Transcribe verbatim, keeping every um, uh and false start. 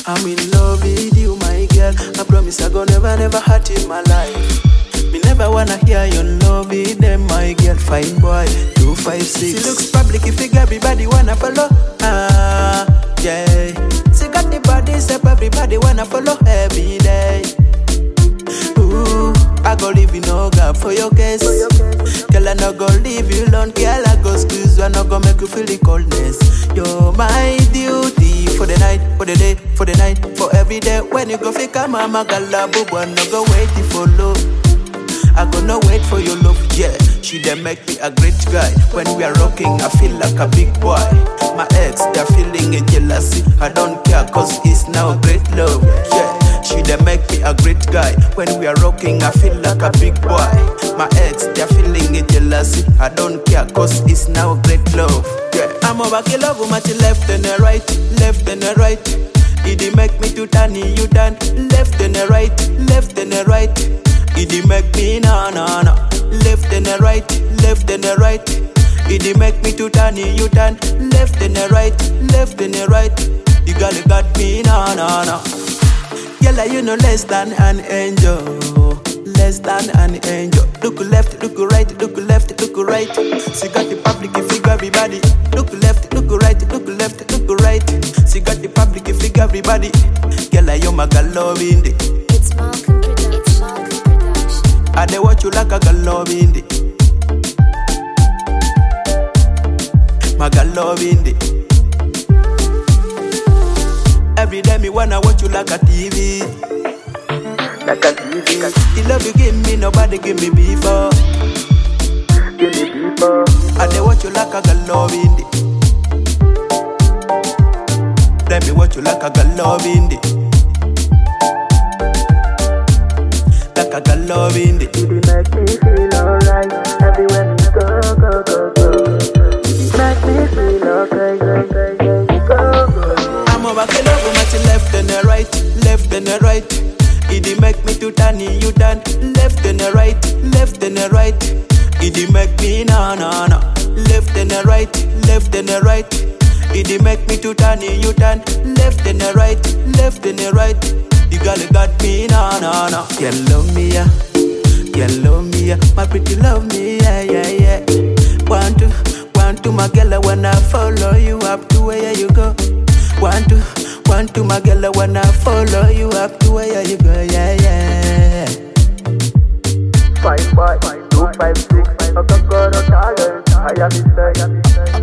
I'm in love with you, my girl. I promise I go never, never hurt in my life. Me never wanna hear your love with them, my girl. Fine boy, two five six. She looks public, if you everybody wanna follow. Ah, yeah. She got the body, step everybody wanna follow every day. Ooh, I go leave you no gap for your case. Girl, I no go leave you alone. Girl, I go squeeze you, I no go make you feel the coldness. You're my duty for the night, for the day, for the night, for every day. When you go fake a mama, gala boo, I no go wait for love. I gonna wait for your love, yeah. She dey make me a great guy. When we are rocking, I feel like a big boy. My ex, they're feeling a jealousy. I don't care, cause it's now a great love, yeah. She dey make me a great guy. When we are rocking, I feel like a big boy. My ex, they're feeling a jealousy. I don't care, cause it's now a great love, yeah. I'm over kill love, my left and the right, left and the right. It make me to turn you down, left and the right, left and the right. It make me na na na, left and the right, left and the right. It make me to turn you down, left and the right, left and the right. You girl got me na na na. Girl, you know less than an angel, less than an angel. Look left, look right, look left, look right. She got the public figure everybody. Look left, look right, look left, look right. She got the public figure everybody. Girl, you my girl loving it. It's Malcolm Production. It's Malcolm Production. I dey watch you like a girl loving it. My girl loving it. Every day me wanna watch you like a T V. Like a T V. The love you give me, nobody give me before. Give me before. I dey watch you like a girl loving it. Let me watch you like a girl loving it. Like a girl loving it. You make me feel alright. Everywhere we go, go, go, go. You make me feel okay, go, go, go, go, go. I'm over kill over my left and the right, left and the right. It make me to turn you down, left and the right, left and the right. It make me na na na, left and the right, left and the right. It make me to turn you down, left and the right, left and the right. You girl got me na na na. You love me yeah, you love me yeah, my pretty love me yeah yeah yeah. Want to, want to my girl I wanna follow you up to where you go. Want to, want to my girl I wanna follow you up to where you go yeah yeah. Five boy, two five six. I got got a talent. I am inside.